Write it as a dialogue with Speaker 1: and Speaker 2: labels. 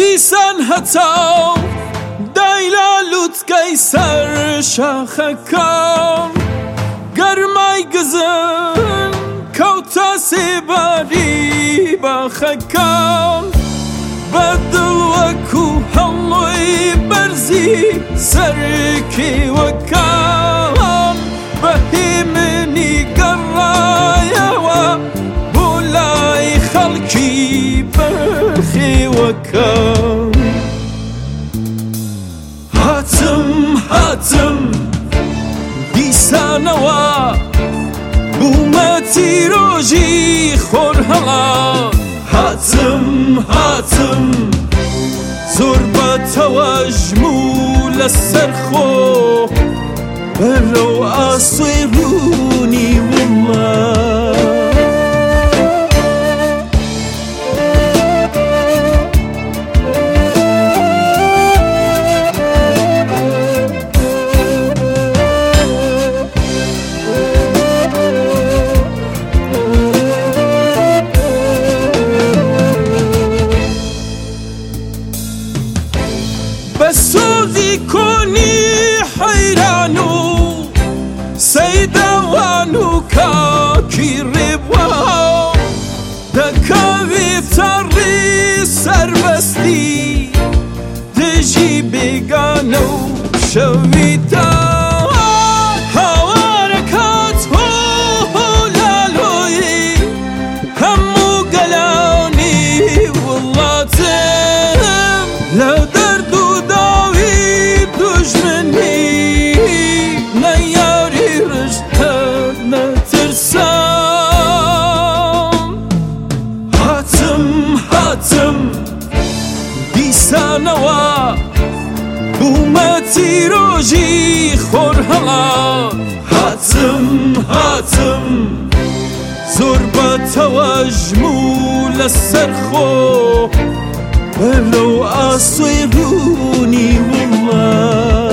Speaker 1: دیسان هەتاو دایلا لووتکەی سەر شاخەکان گەرمای گزن کەوتە سێباری باخەکان بەدڵ وەکو هەڵۆی بەرزی سەرکێوەکان بەهێمنی گەڕایەوە بۆ لای خەڵکی بەخێوەکان هاتم دیسانەوە بوومە تیرۆژی خۆر هەڵات هاتم زۆر بەتەوەژم و لەسەر خۆ بەرەو ئاسۆی ڕوونی وڵات بەسۆزی کۆنی حەیران و سەیداوان و کاکی ڕێبوا دەکەوێتە ڕێ سەربەستی دژی بێگانە و شەویدا هاوارەکات هۆلالۆی هەموو گەلانی وڵاتم لە دەرد و دیسانەوە بوومە تیرۆژی خۆر هەڵات هاتم زۆر بەتەوەژم و لەسەر خۆ بەرەو ئاسۆی ڕوونی وڵات